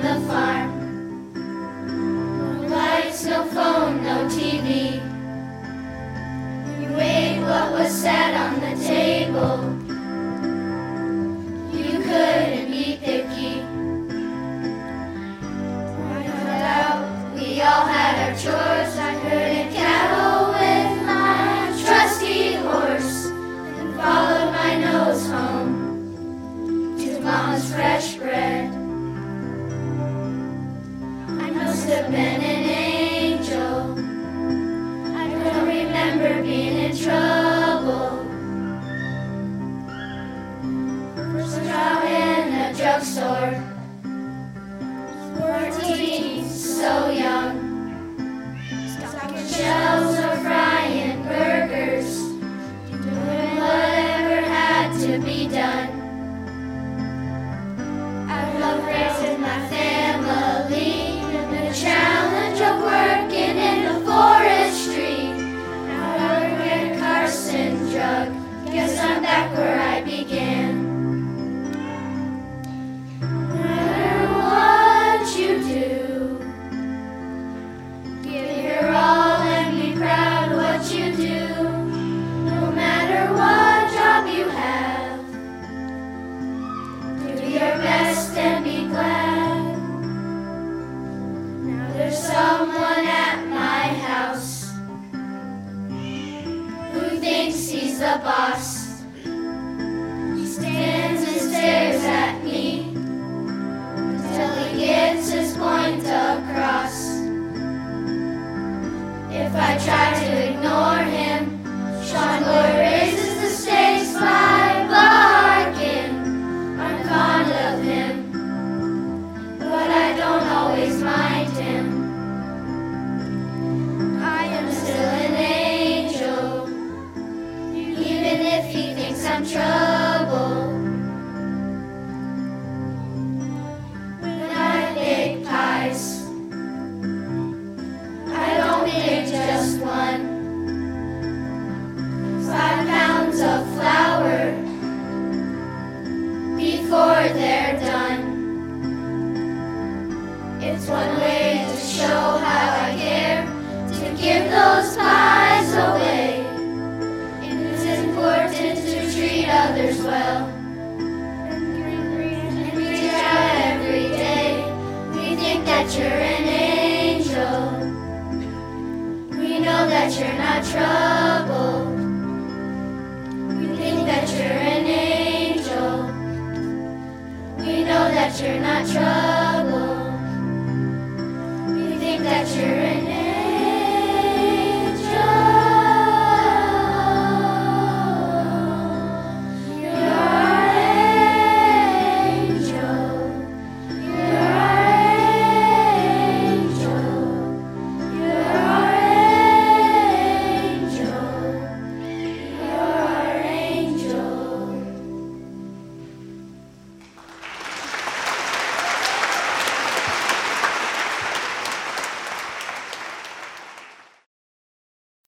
the farm. No lights, no phone, no TV. You ate what was set on the table. You couldn't be picky. No doubt we all had our chores. I herded cattle with my trusty horse and followed my nose home to Mama's fresh bread. I must have been an angel. I don't remember being in trouble. First job in a drugstore, 14, so young. Stocking shelves or frying burgers, doing whatever had to be done. I love raising my family, the challenge of working in the forestry. Now I work at Carson Drug, guess I'm back where I began. No matter what you do, give your all and be proud of what you do. No matter what job you have, do your best and be glad. Now there's someone at my house who thinks he's the boss. He stands and stares at me till he gets his point across. If I try to ignore him, Sean Boy raises the stakes by barking. I'm fond of him, but I don't always mind him. I am still an angel, even if he thinks I'm trouble. When I bake pies, I don't make just one. 5 pounds of flour before they're done. It's one way to show how I care, to give those pies away. It's important to treat others well and reach out every day. We think that you're an angel. We know that you're not trouble. We think that you're an angel. We know that you're not trouble.